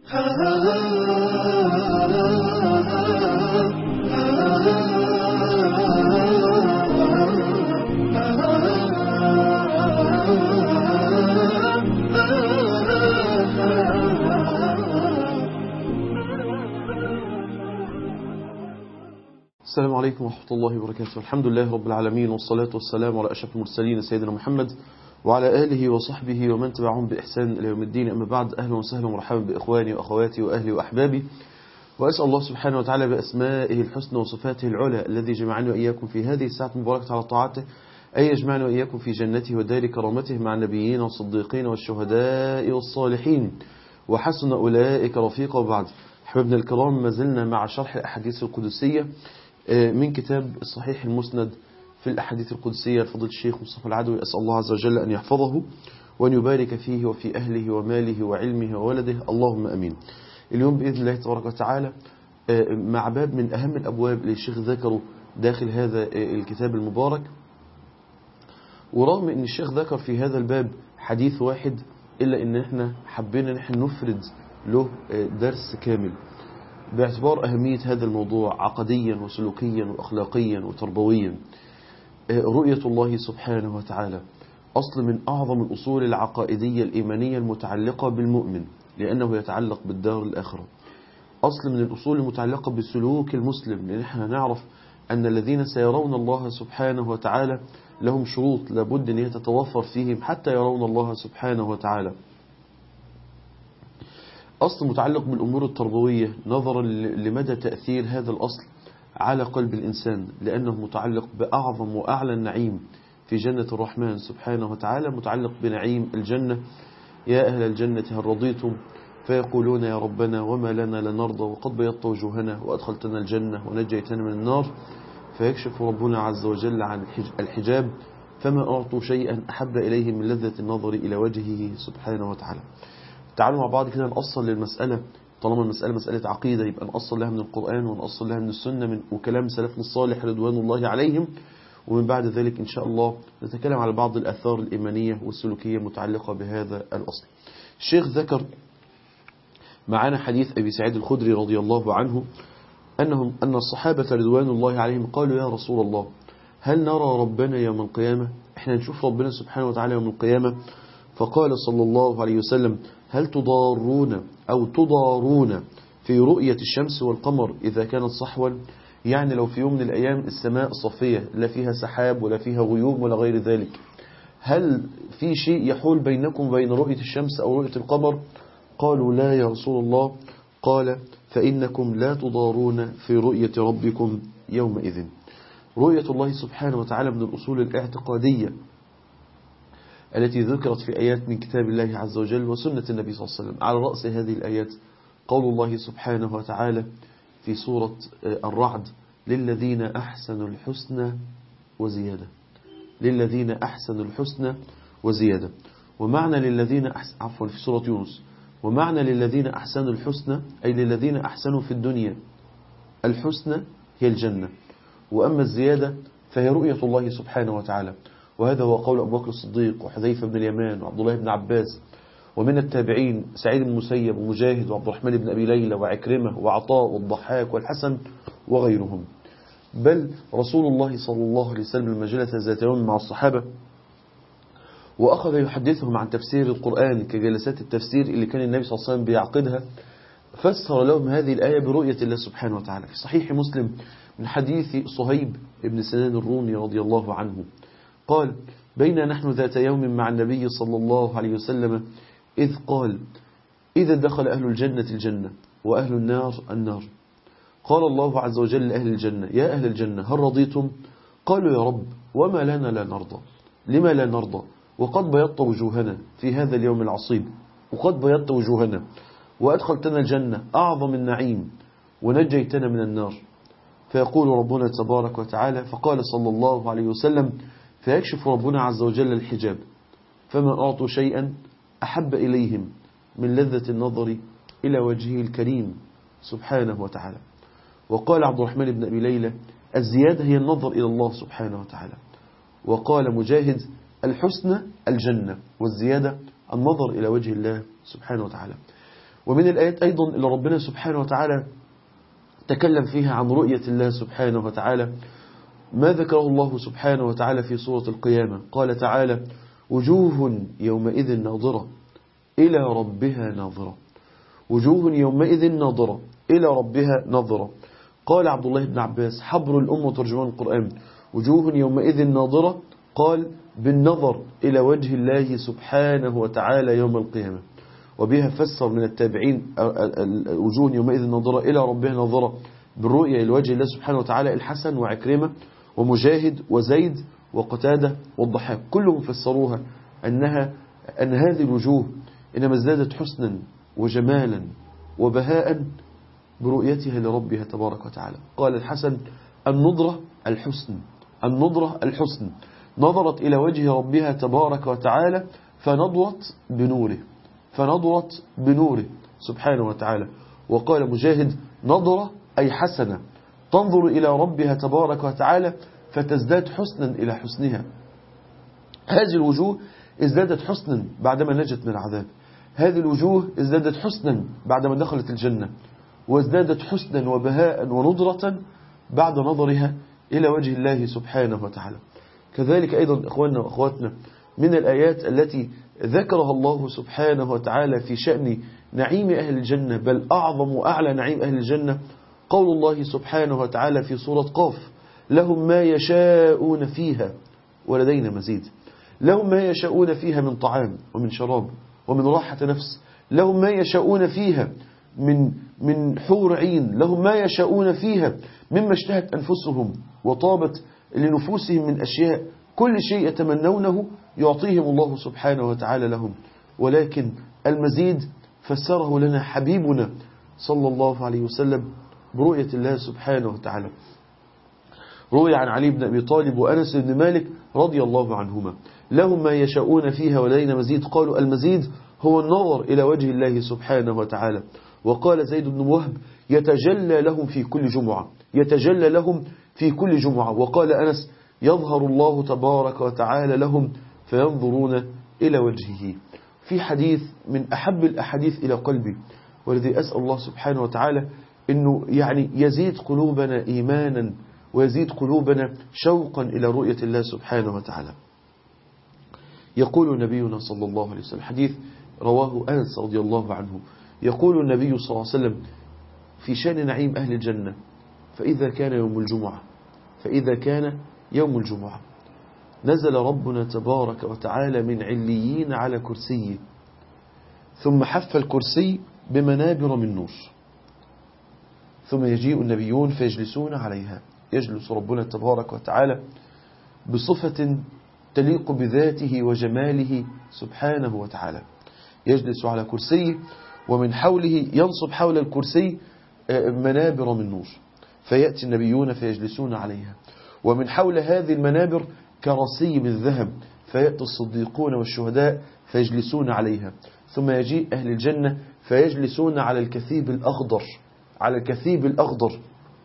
السلام عليكم ورحمة الله وبركاته. الحمد لله رب العالمين، والصلاة والسلام على أشرف المرسلين سيدنا محمد وعلى آله وصحبه ومن تبعهم بإحسان إلى يوم الدين. أما بعد، أهلا وسهلا ومرحبا بإخواني وأخواتي وأهلي وأحبابي، وأسأل الله سبحانه وتعالى بأسمائه الحسنى وصفاته العلى الذي جمعني وإياكم في هذه الساعة المباركة على طاعته أن يجمعنا وإياكم في جنته ودار كرامته مع النبيين والصديقين والشهداء والصالحين وحسن أولئك رفيقا. وبعد، أحبابنا الكرام، ما زلنا مع شرح الأحاديث القدسية من كتاب الصحيح المسند في الأحاديث القدسية لفضيلة الشيخ مصطفى العدوي. أسأل الله عز وجل أن يحفظه وأن يبارك فيه وفي أهله وماله وعلمه وولده، اللهم أمين. اليوم بإذن الله تبارك وتعالى مع باب من أهم الأبواب اللي الشيخ ذكره داخل هذا الكتاب المبارك، ورغم أن الشيخ ذكر في هذا الباب حديث واحد إلا أن احنا حبينا نحن نفرد له درس كامل باعتبار أهمية هذا الموضوع عقديا وسلوكيا وأخلاقيا وتربويا. رؤية الله سبحانه وتعالى أصل من أعظم الأصول العقائدية الإيمانية المتعلقة بالمؤمن، لأنه يتعلق بالدار الآخرة. أصل من الأصول المتعلقة بسلوك المسلم، لأن احنا نعرف أن الذين سيرون الله سبحانه وتعالى لهم شروط لابد أن تتوفر فيهم حتى يرون الله سبحانه وتعالى. أصل متعلق بالأمور التربوية نظرا لمدى تأثير هذا الأصل على قلب الإنسان، لأنه متعلق بأعظم وأعلى النعيم في جنة الرحمن سبحانه وتعالى، متعلق بنعيم الجنة. يا أهل الجنة هل رضيتم؟ فيقولون يا ربنا وما لنا لنرضى وقد بيضت وجوهنا وأدخلتنا الجنة ونجيتنا من النار. فيكشف ربنا عز وجل عن الحجاب فما أعطوا شيئا أحب إليهم من لذة النظر إلى وجهه سبحانه وتعالى. تعالوا مع بعض كده نأصل للمسألة. طالما المسألة مسألة عقيدة يبقى نأصل لها من القرآن ونأصل لها من السنة وكلام سلفنا الصالح رضوان الله عليهم، ومن بعد ذلك إن شاء الله نتكلم على بعض الآثار الإيمانية والسلوكية المتعلقة بهذا الأصل. الشيخ ذكر معنا حديث أبي سعيد الخدري رضي الله عنه أن الصحابة رضوان الله عليهم قالوا يا رسول الله هل نرى ربنا يوم القيامة؟ احنا نشوف ربنا سبحانه وتعالى يوم القيامة؟ فقال صلى الله عليه وسلم هل تضارون في رؤية الشمس والقمر إذا كانت صحوا؟ يعني لو في يوم من الأيام السماء صفية لا فيها سحاب ولا فيها غيوم ولا غير ذلك، هل في شيء يحول بينكم وبين رؤية الشمس أو رؤية القمر؟ قالوا لا يا رسول الله. قال فإنكم لا تضارون في رؤية ربكم يومئذ. رؤية الله سبحانه وتعالى من الأصول الاعتقادية التي ذكرت في آيات من كتاب الله عز وجل وسنة النبي صلى الله عليه وسلم. على رأس هذه الآيات قول الله سبحانه وتعالى في سورة الرعد للذين أحسنوا الحسنى وزيادة. للذين أحسنوا الحسنى وزيادة. ومعنى للذين في سورة يونس، ومعنى للذين أحسنوا الحسنى أي للذين أحسنوا في الدنيا. الحسنى هي الجنة، وأما الزيادة فهي رؤية الله سبحانه وتعالى. وهذا هو قول أبو بكر الصديق وحذيفة بن اليمان وعبد الله بن عباس، ومن التابعين سعيد بن المسيب ومجاهد وعبد الرحمن بن أبي ليلى وعكرمة وعطاء والضحاك والحسن وغيرهم. بل رسول الله صلى الله عليه وسلم لما جلس ذات يوم مع الصحابة وأخذ يحدثهم عن تفسير القرآن كجلسات التفسير اللي كان النبي صلى الله عليه وسلم بيعقدها، فسر لهم هذه الآية برؤية الله سبحانه وتعالى. في صحيح مسلم من حديث صهيب بن سنان الرومي رضي الله عنه قال بينا نحن ذات يوم مع النبي صلى الله عليه وسلم إذ قال إذا دخل أهل الجنة الجنة وأهل النار النار قال الله عز وجل لأهل الجنة يا أهل الجنة هل رضيتم؟ قالوا يا رب وما لنا لا نرضى. لما لا نرضى وقد بيضت وجوهنا في هذا اليوم العصيب، وقد بيضت وجوهنا وأدخلتنا الجنة أعظم النعيم ونجيتنا من النار. فيقول ربنا تبارك وتعالى فقال صلى الله عليه وسلم فيكشف ربنا عز وجل الحجاب فما أعطوا شيئا أحب إليهم من لذة النظر إلى وجهه الكريم سبحانه وتعالى. وقال عبد الرحمن بن أبي ليلى الزيادة هي النظر إلى الله سبحانه وتعالى. وقال مجاهد الحسنى الجنة والزيادة النظر إلى وجه الله سبحانه وتعالى. ومن الآيات أيضا اللي ربنا سبحانه وتعالى تكلم فيها عن رؤية الله سبحانه وتعالى ما ذكره الله سبحانه وتعالى في سورة القيامة. قال تعالى: وجوه يومئذ ناظرة إلى ربها ناظرة. وجوه يومئذ ناظرة إلى ربها ناظرة. قال عبد الله بن عباس حبر الأم وترجمان القرآن: وجوه يومئذ ناظرة، قال بالنظر إلى وجه الله سبحانه وتعالى يوم القيامة. وبها فسر من التابعين وجوه يومئذ ناظرة إلى ربها ناظرة بالرؤية إلى وجه الله سبحانه وتعالى الحسن وعكرمة ومجاهد وزيد وقتادة والضحاك، كلهم فسروها أن هذه الوجوه إنما ازدادت حسنا وجمالا وبهاء برؤيتها لربها تبارك وتعالى. قال الحسن: النظرة الحسن، النظرة الحسن، نظرت إلى وجه ربها تبارك وتعالى فنضرت بنوره، فنضرت بنوره سبحانه وتعالى. وقال مجاهد: نظرة أي حسنة، تنظر إلى ربها تبارك وتعالى فتزداد حسنا إلى حسنها. هذه الوجوه ازدادت حسنا بعدما نجت من العذاب، هذه الوجوه ازدادت حسنا بعدما دخلت الجنة، وازدادت حسنا وبهاء ونضرة بعد نظرها إلى وجه الله سبحانه وتعالى. كذلك أيضا إخواننا وأخواتنا من الآيات التي ذكرها الله سبحانه وتعالى في شأن نعيم أهل الجنة، بل أعظم وأعلى نعيم أهل الجنة، قول الله سبحانه وتعالى في سورة قاف: لهم ما يشاءون فيها ولدينا مزيد. لهم ما يشاءون فيها من طعام ومن شراب ومن راحة نفس، لهم ما يشاءون فيها من حور عين، لهم ما يشاءون فيها مما اشتهت أنفسهم وطابت لنفوسهم من أشياء، كل شيء يتمنونه يعطيهم الله سبحانه وتعالى لهم. ولكن المزيد فسره لنا حبيبنا صلى الله عليه وسلم برؤية الله سبحانه وتعالى. روي عن علي بن أبي طالب وأنس بن مالك رضي الله عنهما: لهم ما يشاءون فيها ولدينا مزيد. قالوا: المزيد هو النظر إلى وجه الله سبحانه وتعالى. وقال زيد بن وهب: يتجلى لهم في كل جمعة، يتجلى لهم في كل جمعة. وقال أنس: يظهر الله تبارك وتعالى لهم فينظرون إلى وجهه. في حديث من أحب الأحاديث إلى قلبي، والذي أسأل الله سبحانه وتعالى أنه يعني يزيد قلوبنا إيمانا ويزيد قلوبنا شوقا إلى رؤية الله سبحانه وتعالى. يقول نبينا صلى الله عليه وسلم، حديث رواه أنس رضي الله عنه، يقول النبي صلى الله عليه وسلم في شأن نعيم أهل الجنة: فإذا كان يوم الجمعة، فإذا كان يوم الجمعة نزل ربنا تبارك وتعالى من عليين على كرسيه، ثم حف الكرسي بمنابر من نور، ثم يجيء النبيون فيجلسون عليها. يجلس ربنا تبارك وتعالى بصفة تليق بذاته وجماله سبحانه وتعالى، يجلس على كرسيه ومن حوله ينصب حول الكرسي منابر من نور، فيأتي النبيون فيجلسون عليها، ومن حول هذه المنابر كرسي من ذهب، فيأتي الصديقون والشهداء فيجلسون عليها. ثم يجيء أهل الجنة فيجلسون على الكثيب الأخضر، على الكثيب الأخضر،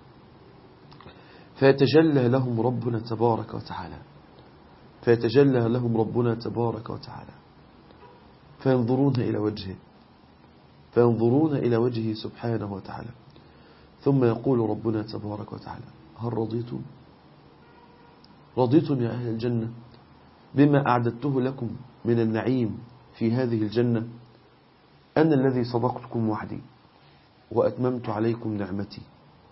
فيتجلى لهم ربنا تبارك وتعالى، فيتجلى لهم ربنا تبارك وتعالى فينظرون إلى وجهه، فينظرون إلى وجهه سبحانه وتعالى. ثم يقول ربنا تبارك وتعالى: هل رضيتم؟ رضيتم يا أهل الجنة بما أعددته لكم من النعيم في هذه الجنة؟ أنا الذي صدقتكم وعدي وأتممت عليكم نعمتي،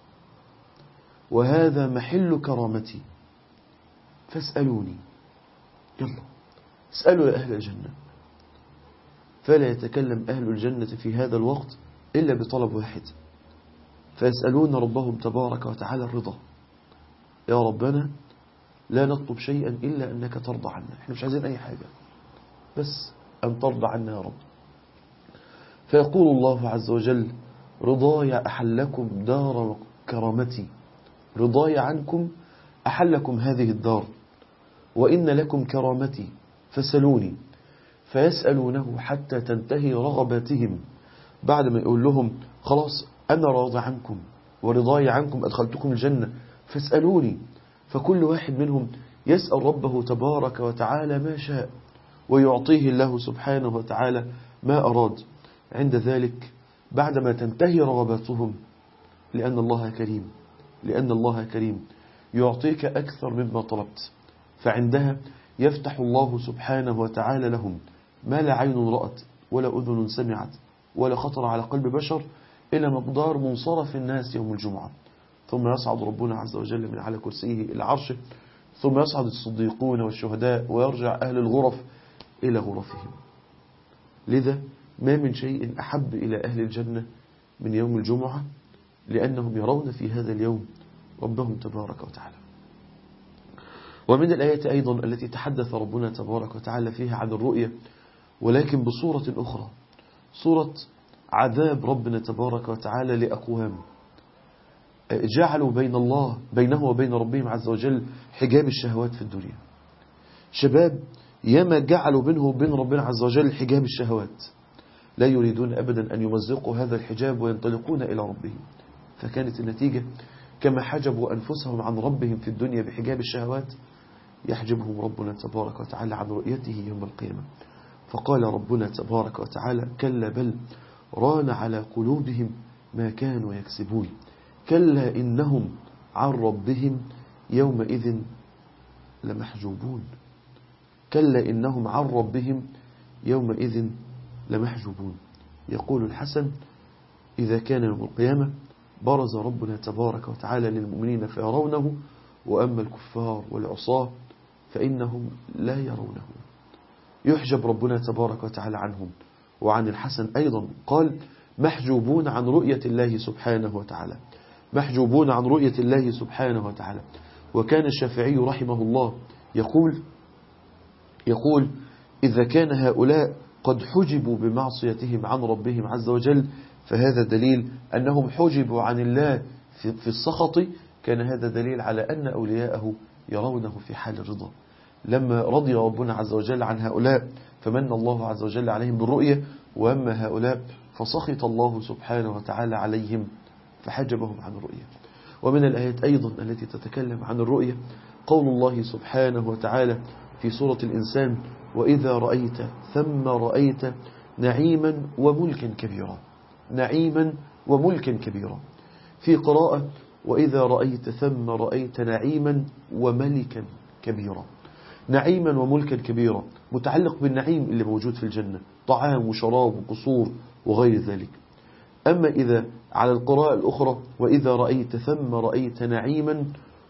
وهذا محل كرامتي، فاسألوني. يلا اسألوا يا أهل الجنة. فلا يتكلم أهل الجنة في هذا الوقت إلا بطلب واحد، فيسألون ربهم تبارك وتعالى الرضا. يا ربنا لا نطلب شيئا إلا أنك ترضى عنا، احنا مش عايزين أي حاجة بس أن ترضى عنا يا رب. فيقول الله عز وجل: رضاي أحلكم دار كرامتي، رضاي عنكم أحلكم هذه الدار، وإن لكم كرامتي فسلوني. فيسألونه حتى تنتهي رغباتهم، بعد ما يقول لهم خلاص أنا راضي عنكم ورضاي عنكم أدخلتكم الجنة فاسألوني. فكل واحد منهم يسأل ربه تبارك وتعالى ما شاء، ويعطيه الله سبحانه وتعالى ما أراد. عند ذلك بعدما تنتهي رغباتهم، لأن الله كريم، لأن الله كريم يعطيك أكثر مما طلبت. فعندها يفتح الله سبحانه وتعالى لهم ما لا عين رأت ولا أذن سمعت ولا خطر على قلب بشر إلى مقدار منصرف الناس يوم الجمعة. ثم يصعد ربنا عز وجل من على كرسيه إلى عرشه، ثم يصعد الصديقون والشهداء، ويرجع أهل الغرف إلى غرفهم. لذا ما من شيء أحب إلى أهل الجنة من يوم الجمعة، لأنهم يرون في هذا اليوم ربهم تبارك وتعالى. ومن الآيات أيضا التي تحدث ربنا تبارك وتعالى فيها عن الرؤية، ولكن بصورة أخرى، صورة عذاب ربنا تبارك وتعالى لأقوام جعلوا بينه وبين ربهم عز وجل حجاب الشهوات في الدنيا. شباب ياما جعلوا بينه وبين ربنا عز وجل حجاب الشهوات، لا يريدون أبدا أن يمزقوا هذا الحجاب وينطلقون إلى ربهم. فكانت النتيجة كما حجبوا أنفسهم عن ربهم في الدنيا بحجاب الشهوات، يحجبهم ربنا تبارك وتعالى عن رؤيته يوم القيامة. فقال ربنا تبارك وتعالى: كلا بل ران على قلوبهم ما كانوا يكسبون، كلا إنهم عن ربهم يومئذ لمحجوبون، كلا إنهم عن ربهم يومئذ لمحجوبون. يقول الحسن: إذا كان يوم القيامة برز ربنا تبارك وتعالى للمؤمنين فيرونه، وأما الكفار والعصاة فإنهم لا يرونه، يحجب ربنا تبارك وتعالى عنهم. وعن الحسن أيضا قال: محجوبون عن رؤية الله سبحانه وتعالى، محجوبون عن رؤية الله سبحانه وتعالى. وكان الشافعي رحمه الله يقول: إذا كان هؤلاء قد حجبوا بمعصيتهم عن ربهم عز وجل، فهذا دليل أنهم حجبوا عن الله في السخط، كان هذا دليل على أن أولياءه يرونه في حال الرضا. لما رضي ربنا عز وجل عن هؤلاء فمن الله عز وجل عليهم بالرؤية، وأما هؤلاء فسخط الله سبحانه وتعالى عليهم فحجبهم عن الرؤية. ومن الآيات أيضا التي تتكلم عن الرؤية قول الله سبحانه وتعالى في سورة الإنسان: وإذا رأيت ثم رأيت نعيما وملكا كبيرا، نعيما وملكا كبيرا. في قراءة: وإذا رأيت ثم رأيت نعيما وملكا كبيرا. نعيما وملكا كبيرا متعلق بالنعيم اللي موجود في الجنة، طعام وشراب وقصور وغير ذلك. أما إذا على القراءة الأخرى: وإذا رأيت ثم رأيت نعيما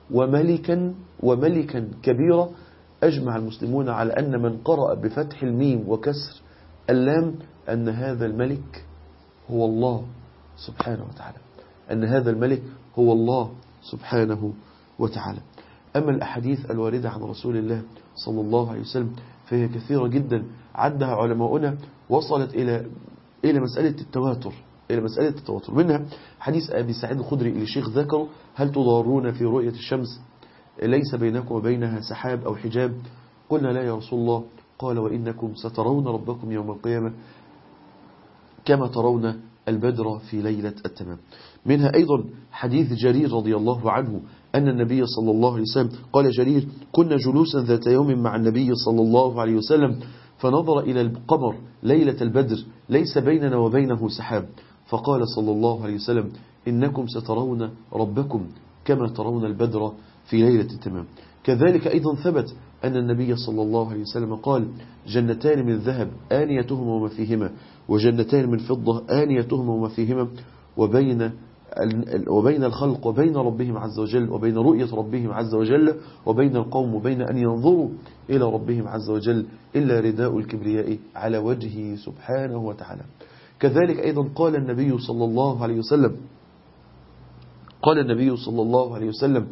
وملكا كبيرا، أجمع المسلمون على أن من قرأ بفتح الميم وكسر اللام أن هذا الملك هو الله سبحانه وتعالى، أن هذا الملك هو الله سبحانه وتعالى. أما الأحاديث الواردة عن رسول الله صلى الله عليه وسلم فهي كثيرة جدا، عدها علماؤنا وصلت إلى مسألة التواتر، منها حديث أبي سعيد الخدري اللي الشيخ ذكره: هل تضارون في رؤية الشمس ليس بينكم وبينها سحاب أو حجاب؟ قلنا لا يا رسول الله. قال: وإنكم سترون ربكم يوم القيامة كما ترون البدر في ليلة التمام. منها أيضا حديث جرير رضي الله عنه أن النبي صلى الله عليه وسلم قال: جرير: كنا جلوسا ذات يوم مع النبي صلى الله عليه وسلم فنظر إلى القمر ليلة البدر ليس بيننا وبينه سحاب، فقال صلى الله عليه وسلم: إنكم سترون ربكم كما ترون البدر في ليلة التمام. كذلك أيضا ثبت أن النبي صلى الله عليه وسلم قال: جنتان من ذهب آنيتهما وما فيهما، وجنتان من فضة آنيتهما وما فيهما، وبين الخلق وبين ربهم عز وجل، وبين رؤية ربهم عز وجل وبين القوم وبين أن ينظروا إلى ربهم عز وجل إلا رداء الكبرياء على وجهه سبحانه وتعالى. كذلك أيضا قال النبي صلى الله عليه وسلم: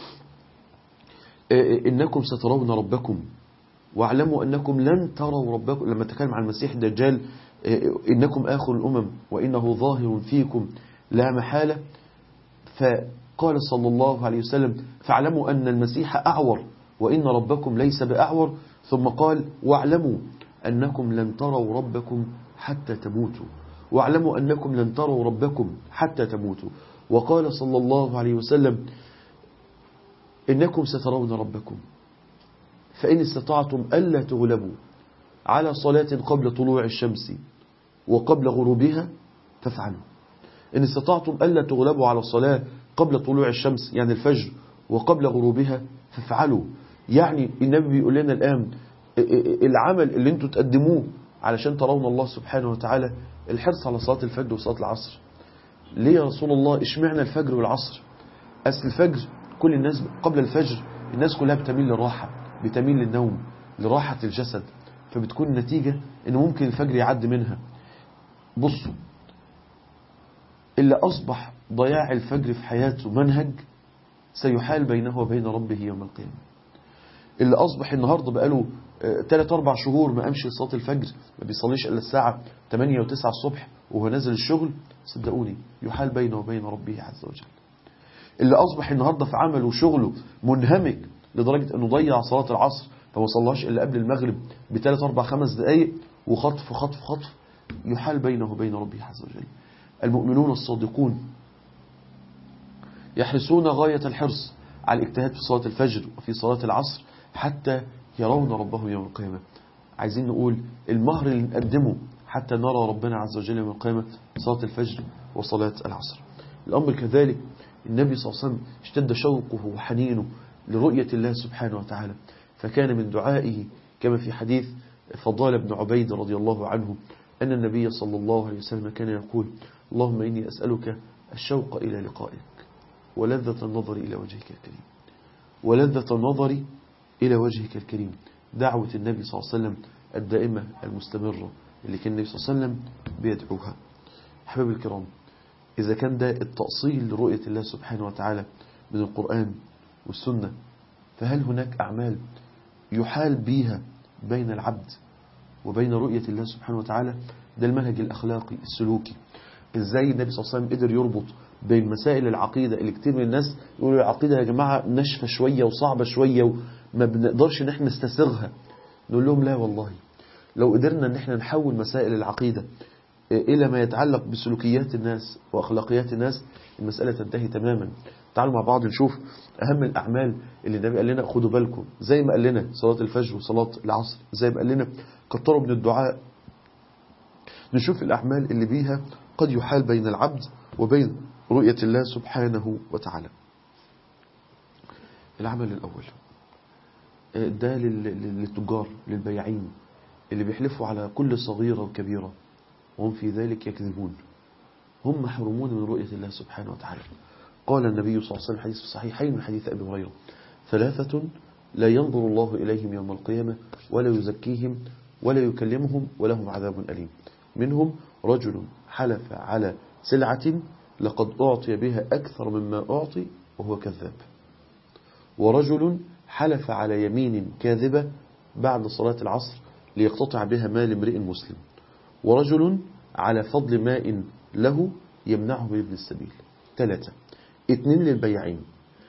إنكم سترون ربكم واعلموا أنكم لن تروا ربكم. لما تكلم عن المسيح الدجال: إنكم آخر الأمم وإنه ظاهر فيكم لا محالة. فقال صلى الله عليه وسلم: فاعلموا أن المسيح أعور وإن ربكم ليس بأعور. ثم قال: واعلموا أنكم لن تروا ربكم حتى تموتوا، واعلموا أنكم لن تروا ربكم حتى تموتوا. وقال صلى الله عليه وسلم: إنكم سترون ربكم فإن استطعتم ألا تغلبوا على صلاة قبل طلوع الشمس وقبل غروبها فافعلوا. إن استطعتم ألا تغلبوا على الصلاة قبل طلوع الشمس يعني الفجر وقبل غروبها فافعلوا. يعني النبي بيقول لنا الآن العمل اللي انتوا تقدموه علشان ترون الله سبحانه وتعالى الحرص على صلاة الفجر وصلاة العصر. ليه يا رسول الله اشمعنا الفجر والعصر؟ أصل الفجر كل الناس قبل الفجر الناس كلها بتميل للراحة، بتميل للنوم، لراحة الجسد، فبتكون النتيجة إن ممكن الفجر يعد منها. بصوا، اللي أصبح ضياع الفجر في حياته منهج سيحال بينه وبين ربه يوم القيامة. اللي أصبح النهاردة بقاله 3-4 شهور ما أمشي صلاة الفجر، ما بيصليش إلا الساعة 8 و9 الصبح وهو نازل الشغل، صدقوني يحال بينه وبين ربه عز وجل. اللي أصبح النهاردة في عمله وشغله منهمك لدرجة أنه ضيع صلاة العصر فما صلاش إلا قبل المغرب ب3-4-5 دقايق وخطف خطف خطف، يحال بينه وبين ربه عز وجل. المؤمنون الصادقون يحرصون غاية الحرص على الاجتهاد في صلاة الفجر وفي صلاة العصر حتى يرون ربه يوم القيامة. عايزين نقول المهر اللي نقدمه حتى نرى ربنا عز وجل يوم القيامة صلاة الفجر وصلاة العصر. الأمر كذلك النبي صلى الله عليه وسلم اشتد شوقه وحنينه لرؤية الله سبحانه وتعالى، فكان من دعائه كما في حديث فضال بن عبيد رضي الله عنه أن النبي صلى الله عليه وسلم كان يقول: اللهم إني أسألك الشوق إلى لقائك ولذة النظر إلى وجهك الكريم، ولذة النظر إلى وجهك الكريم. دعوة النبي صلى الله عليه وسلم الدائمة المستمرة اللي كان النبي صلى الله عليه وسلم بيدعوها. أحباب الكرام، إذا كان ده التأصيل لرؤية الله سبحانه وتعالى من القرآن والسنة، فهل هناك أعمال يحال بيها بين العبد وبين رؤية الله سبحانه وتعالى؟ ده المنهج الأخلاقي السلوكي. إزاي النبي صلى الله عليه وسلم قدر يربط بين مسائل العقيدة اللي كتير من الناس يقولوا العقيدة يا جماعة نشفة شوية وصعبة شوية وما بنقدرش ان احنا نستسغها. نقول لهم لا والله، لو قدرنا ان احنا نحول مسائل العقيدة إلى ما يتعلق بسلوكيات الناس وأخلاقيات الناس، المسألة تنتهي تماما. تعالوا مع بعض نشوف أهم الأعمال اللي النبي قال لنا خدوا بالكم، زي ما قال لنا صلاة الفجر وصلاة العصر، زي ما قال لنا كتروا من الدعاء. نشوف الأعمال اللي بيها قد يحال بين العبد وبين رؤية الله سبحانه وتعالى. العمل الأول ده للتجار، للبياعين اللي بيحلفوا على كل صغيرة وكبيرة وهم في ذلك يكذبون، هم محرومون من رؤية الله سبحانه وتعالى. قال النبي صلى الله عليه وسلم حديث في الصحيحين من حديث أبي هريرة: 3 لا ينظر الله إليهم يوم القيامة ولا يزكيهم ولا يكلمهم ولهم عذاب أليم. منهم رجل حلف على سلعة لقد أعطي بها أكثر مما أعطي وهو كذاب، ورجل حلف على يمين كاذبة بعد صلاة العصر ليقتطع بها مال امرئ مسلم، ورجل على فضل ماء له يمنعه من ابن السبيل. 3. 2 للبياعين.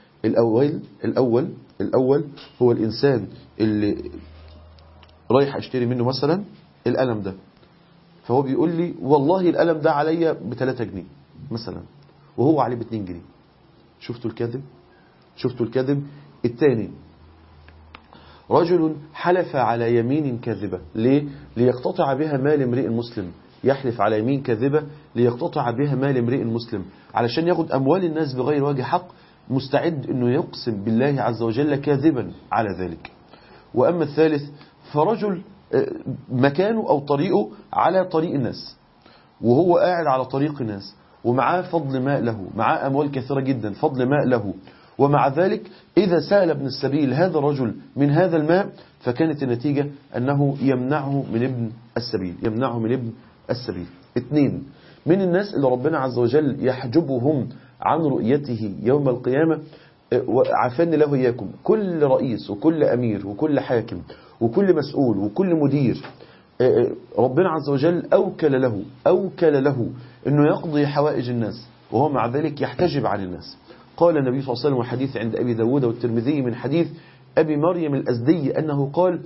الأول هو الإنسان اللي رايح أشتري منه مثلا القلم ده، فهو بيقول لي والله القلم ده عليا ب3 جنيه مثلا وهو عليه ب2 جنيه. شفتوا الكذب؟ شفتوا الكذب؟ الثاني رجل حلف على يمين كاذبة. ليه؟ ليقتطع بها مال امرئ مسلم. يحلف على يمين كاذبة ليقتطع بها مال امرئ مسلم علشان ياخد أموال الناس بغير وجه حق، مستعد أنه يقسم بالله عز وجل كاذبا على ذلك. وأما الثالث فرجل مكانه أو طريقه على طريق الناس وهو قاعد على طريق الناس ومعاه فضل ماء له، معاه أموال كثيرة جدا فضل ماء له، ومع ذلك إذا سأل ابن السبيل هذا الرجل من هذا الماء فكانت النتيجة أنه يمنعه من ابن السبيل، يمنعه من ابن السبيل. 2 من الناس اللي ربنا عز وجل يحجبهم عن رؤيته يوم القيامة، وعافاني له إياكم، كل رئيس وكل أمير وكل حاكم وكل مسؤول وكل مدير ربنا عز وجل أوكل له أنه يقضي حوائج الناس وهو مع ذلك يحتجب عن الناس. قال النبي صلى الله عليه وسلم وحديث عند أبي داود والترمذي من حديث أبي مريم الأزدي أنه قال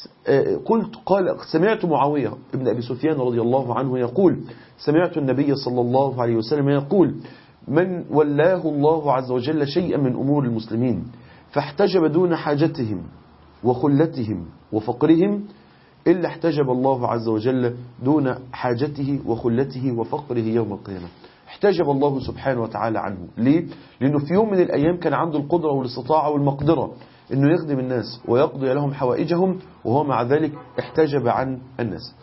سمعت معاوية ابن أبي سفيان رضي الله عنه يقول: سمعت النبي صلى الله عليه وسلم يقول: من ولاه الله عز وجل شيئا من أمور المسلمين فاحتجب دون حاجتهم وخلتهم وفقرهم إلا احتجب الله عز وجل دون حاجته وخلته وفقره يوم القيامة. احتجب الله سبحانه وتعالى عنه. ليه؟ لأنه في يوم من الأيام كان عنده القدرة والاستطاعة والمقدرة أنه يخدم الناس ويقضي لهم حوائجهم، وهو مع ذلك احتجب عن الناس.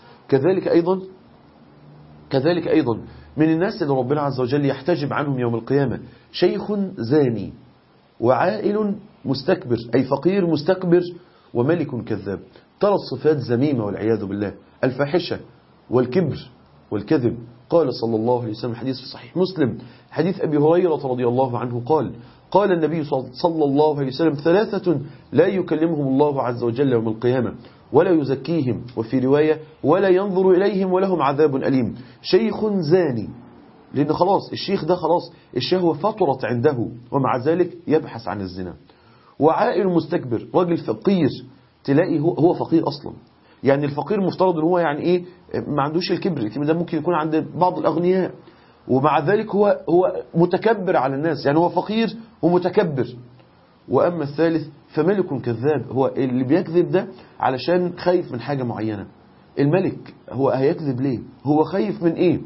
كذلك أيضا من الناس اللي ربنا عز وجل يحتجب عنهم يوم القيامة شيخ زاني وعائل مستكبر، أي فقير مستكبر وملك كذاب. 3 صفات ذميمة والعياذ بالله: الفاحشة والكبر والكذب. قال صلى الله عليه وسلم حديث في صحيح مسلم حديث أبي هريرة رضي الله عنه قال النبي صلى الله عليه وسلم: 3 لا يكلمهم الله عز وجل يوم القيامة ولا يزكيهم، وفي رواية ولا ينظر إليهم ولهم عذاب أليم. شيخ زاني، لأن خلاص الشيخ ده خلاص الشهوة فطرت عنده ومع ذلك يبحث عن الزنا. وعائل مستكبر، راجل فقير تلاقي هو فقير أصلا. يعني الفقير مفترض ان هو يعني ايه، ما عندوش الكبر ده ممكن يكون عند بعض الأغنياء، ومع ذلك هو متكبر على الناس، يعني هو فقير ومتكبر. وأما الثالث فملك كذاب، هو اللي بيكذب ده علشان خايف من حاجة معينة. الملك هو هيكذب ليه؟ هو خايف من ايه؟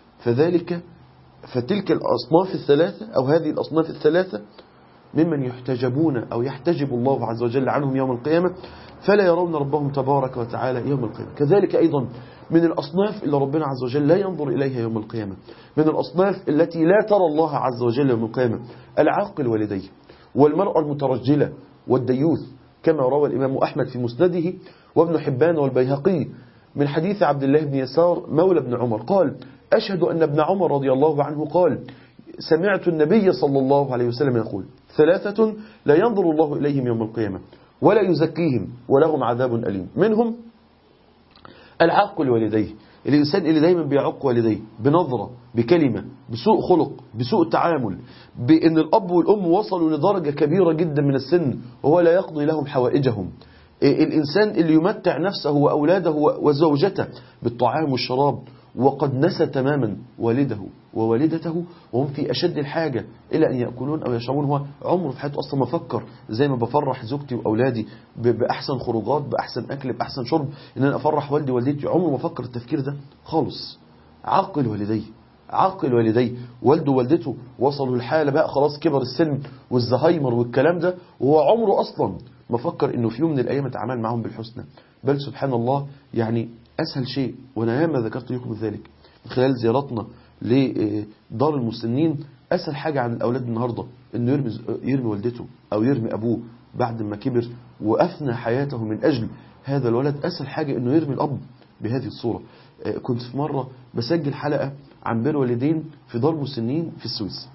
فتلك الأصناف الثلاثة أو هذه الأصناف الثلاثة ممن يحتجبون أو يحتجب الله عز وجل عنهم يوم القيامة، فلا يرون ربهم تبارك وتعالى يوم القيامة. كذلك أيضا من الأصناف اللي ربنا عز وجل لا ينظر إليها يوم القيامة، من الأصناف التي لا ترى الله عز وجل يوم القيامة: العاقل والديه، والمرأة المترجلة، والديوث، كما روى الإمام أحمد في مسنده وابن حبان والبيهقي من حديث عبد الله بن يسار مولى ابن عمر قال: أشهد أن ابن عمر رضي الله عنه قال: سمعت النبي صلى الله عليه وسلم يقول: 3 لا ينظر الله إليهم يوم القيامة ولا يزكيهم ولهم عذاب أليم. منهم العاق لوالديه، الإنسان اللي دايما بيعق والديه بنظرة، بكلمة، بسوء خلق، بسوء تعامل، بأن الأب والأم وصلوا لدرجة كبيرة جدا من السن وهو لا يقضي لهم حوائجهم. الإنسان اللي يمتع نفسه وأولاده وزوجته بالطعام والشراب وقد نسى تماما والده ووالدته وهم في أشد الحاجة إلى أن يأكلون أو يشربون. هو عمره في حياته أصلا ما فكر زي ما بفرح زوجتي وأولادي بأحسن خروجات، بأحسن أكل، بأحسن شرب، إن أنا أفرح والدي ووالدتي. عمره ما فكر التفكير ده خالص. عاقل والديه، والده ووالدته وصلوا الحالة بقى خلاص كبر السن والزهايمر والكلام ده، وهو عمره أصلا ما فكر إنه في يوم من الأيام يتعامل معهم بالحسنى. بل سبحان الله، يعني أسهل شيء، وأنا ياما ذكرت لكم ذلك من خلال زيارتنا لدار المسنين، أسهل حاجة عن الأولاد النهاردة إنه يرمي والدته أو يرمي أبوه بعد ما كبر وأفنى حياته من أجل هذا الولد. أسهل حاجة إنه يرمي الأب بهذه الصورة. كنت في مرة بسجل حلقة عن بر والدين في دار مسنين في السويس،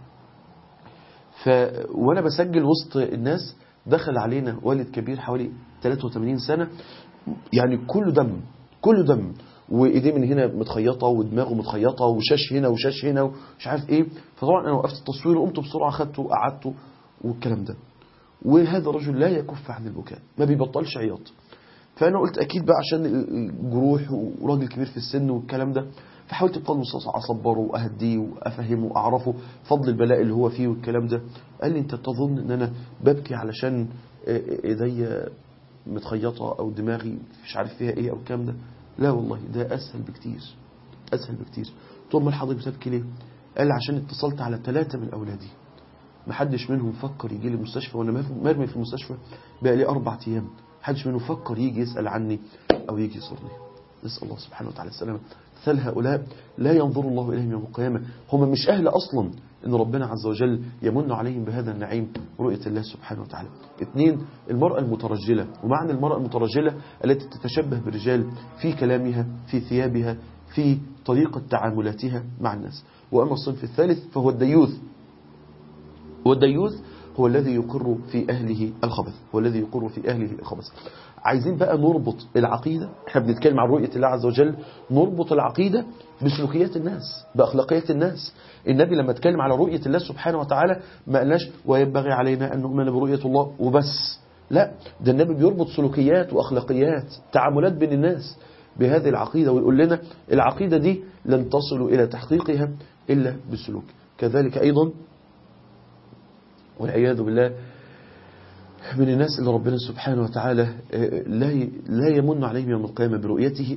وأنا بسجل وسط الناس دخل علينا والد كبير حوالي 83 سنة، يعني كله دم وايديه من هنا متخيطه ودماغه متخيطه وشاش هنا وشاش هنا ومش عارف ايه. فطبعا انا وقفت التصوير وقمت بسرعه خدته وقعدته والكلام ده، وهذا الرجل لا يكف عن البكاء، ما بيبطلش عياط. فانا قلت اكيد بقى عشان الجروح وراجل كبير في السن والكلام ده، فحاولت بقدر المستطاع اصبره واهديه وافهمه واعرفه فضل البلاء اللي هو فيه والكلام ده. قال لي: انت تظن ان انا ببكي علشان ايديا متخيطه او دماغي مش عارف فيها ايه او الكلام ده؟ لا والله، ده اسهل بكتير. طول ما حضرتك بتبكي ليه؟ قال لي: عشان اتصلت على 3 من اولادي محدش منهم فكر يجي لي المستشفى، وانا مرمي في المستشفى بقى لي 4 ايام، محدش منهم فكر يجي يسأل عني او يجي يزورني. نسأل الله سبحانه وتعالى السلامة. مثل هؤلاء لا ينظر الله إليهم يوم القيامة، هم مش أهل أصلا إن ربنا عز وجل يمن عليهم بهذا النعيم ورؤية الله سبحانه وتعالى. 2 المرأة المترجلة، ومعنى المرأة المترجلة التي تتشبه بالرجال في كلامها، في ثيابها، في طريقة تعاملاتها مع الناس. وأما الصنف الثالث فهو الديوث، والديوث هو الذي يقر في أهله الخبث. عايزين بقى نربط العقيدة، احنا بنتكلم عن رؤية الله عز وجل، نربط العقيدة بسلوكيات الناس، بأخلاقيات الناس. النبي لما اتكلم على رؤية الله سبحانه وتعالى ما قالناش وينبغي علينا أن نؤمن برؤية الله وبس، لا، ده النبي بيربط سلوكيات وأخلاقيات، تعاملات بين الناس بهذه العقيدة، ويقول لنا العقيدة دي لن تصلوا إلى تحقيقها إلا بالسلوك. كذلك أيضا والعياذ بالله من الناس اللي ربنا سبحانه وتعالى لا يمن عليهم يوم القيامة برؤيته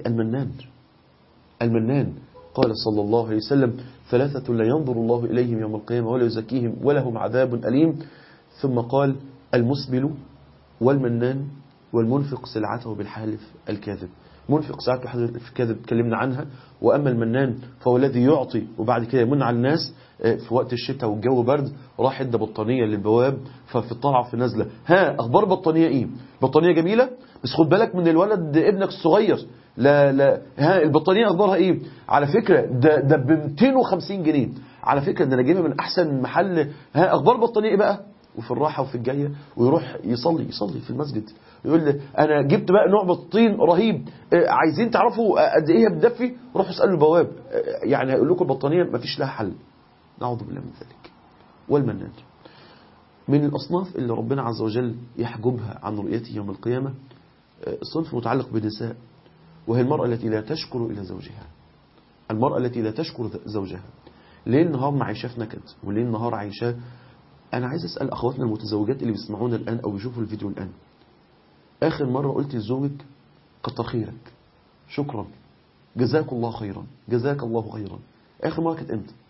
المنان. قال صلى الله عليه وسلم: 3 لا ينظر الله إليهم يوم القيامة ولا يزكيهم ولهم عذاب أليم. ثم قال: المسبل والمنان والمنفق سلعته بالحالف الكاذب. منفق سلعته بالحالف الكاذب اتكلمنا عنها. وأما المنان فهو الذي يعطي وبعد كده يمن على الناس في وقت الشتاء والجو برد، راح ادى بطانية للبواب ففي الطلعة في نزلة: ها أخبار بطانية إيه؟ بطانية جميلة بس خد بالك من الولد ابنك الصغير. لا ها البطانية أخبارها إيه؟ على فكرة ده ب 250 جنيه، على فكرة ده أنا جايبها من أحسن محل. ها أخبار بطانية إيه بقى؟ وفي الراحة وفي الجاية، ويروح يصلي في المسجد يقول لي: أنا جبت بقى نوع بطين رهيب، عايزين تعرفوا قد إيه بتدفي؟ روحوا اسألوا البواب، يعني هيقول لكم البطانية ما فيش لها حل. نعوذ بالله من ذلك. والمنان من الأصناف اللي ربنا عز وجل يحجبها عن رؤيته يوم القيامة صنف متعلق بالنساء، وهي المرأة التي لا تشكر إلى زوجها. المرأة التي لا تشكر زوجها ليل نهار معيشاه في نكد وليل نهار عايشاه. أنا عايز أسأل أخواتنا المتزوجات اللي بيسمعونا الآن أو بيشوفوا الفيديو الآن: آخر مرة قلت لزوجك كتر خيرك، شكرا، جزاك الله خيرا، جزاك الله خيرا، آخر مرة كانت إمتى؟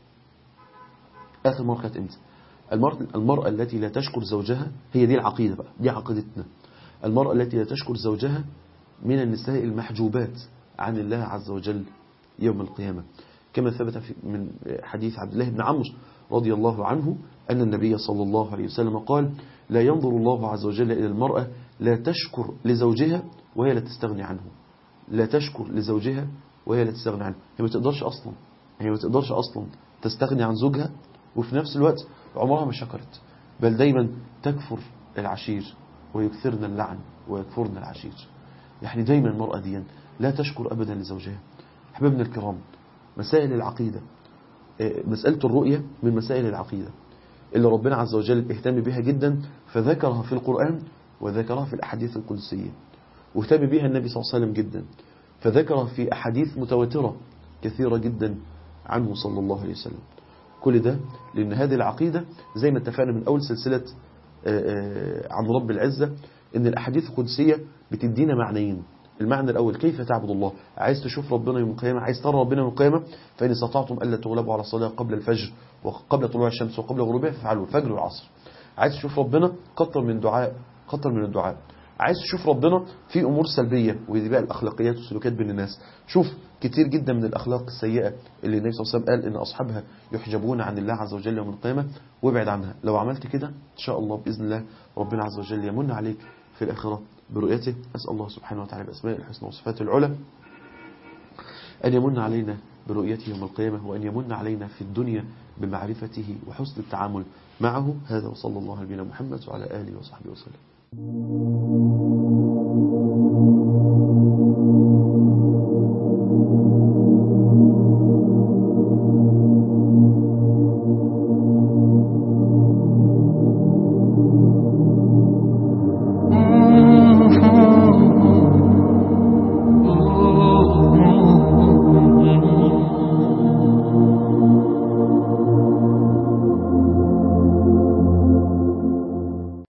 آخر مرة كانت إمتى؟ المرأة التي لا تشكر زوجها، هي دي العقيدة بقى، دي عقيدتنا. المرأة التي لا تشكر زوجها من النساء المحجوبات عن الله عز وجل يوم القيامة، كما ثبت من حديث عبد الله بن عمرو رضي الله عنه أن النبي صلى الله عليه وسلم قال: لا ينظر الله عز وجل إلى المرأة لا تشكر لزوجها وهي لا تستغني عنه. لا تشكر لزوجها وهي لا تستغني عنه. هي ما تقدرش أصلا تستغني عن زوجها، وفي نفس الوقت عمرها ما شكرت، بل دايما تكفر العشير ويكثرن اللعن ويكفرن العشير. يعني دايما المرأة دي لا تشكر أبدا لزوجها. أحبابنا الكرام، مسائل العقيدة، مسألة الرؤية من مسائل العقيدة اللي ربنا عز وجل اهتم بها جدا، فذكرها في القرآن وذكرها في الأحاديث القدسية، واهتم بها النبي صلى الله عليه وسلم جدا، فذكرها في أحاديث متواترة كثيرة جدا عنه صلى الله عليه وسلم. كل ده لأن هذه العقيدة زي ما اتفقنا من أول سلسلة عن رب العزة، إن الأحاديث القدسية بتدينا معنيين. المعنى الأول: كيف تعبد الله؟ عايز تشوف ربنا يوم القيامة، عايز ترى ربنا يوم القيامة، فإن استطعتم ألا تغلبوا على الصلاة قبل الفجر وقبل طلوع الشمس وقبل غروبها فافعلوا الفجر والعصر. عايز تشوف ربنا، كتر من الدعاء. عايز تشوف ربنا في أمور سلبية، ودي بقى الأخلاقيات والسلوكيات بين الناس. شوف كتير جدا من الأخلاق السيئة اللي النبي صلى الله عليه وسلم قال إن أصحابها يحجبون عن الله عز وجل يوم القيامة، وابعد عنها. لو عملت كده إن شاء الله بإذن الله ربنا عز وجل يمن عليك في الآخرة برؤيته. أسأل الله سبحانه وتعالى بأسماء الحسنى وصفاته العلى أن يمن علينا برؤيته يوم القيامة، وأن يمن علينا في الدنيا بمعرفته وحسن التعامل معه. هذا وصلى الله على نبينا محمد وعلى آله وصحبه وسلم.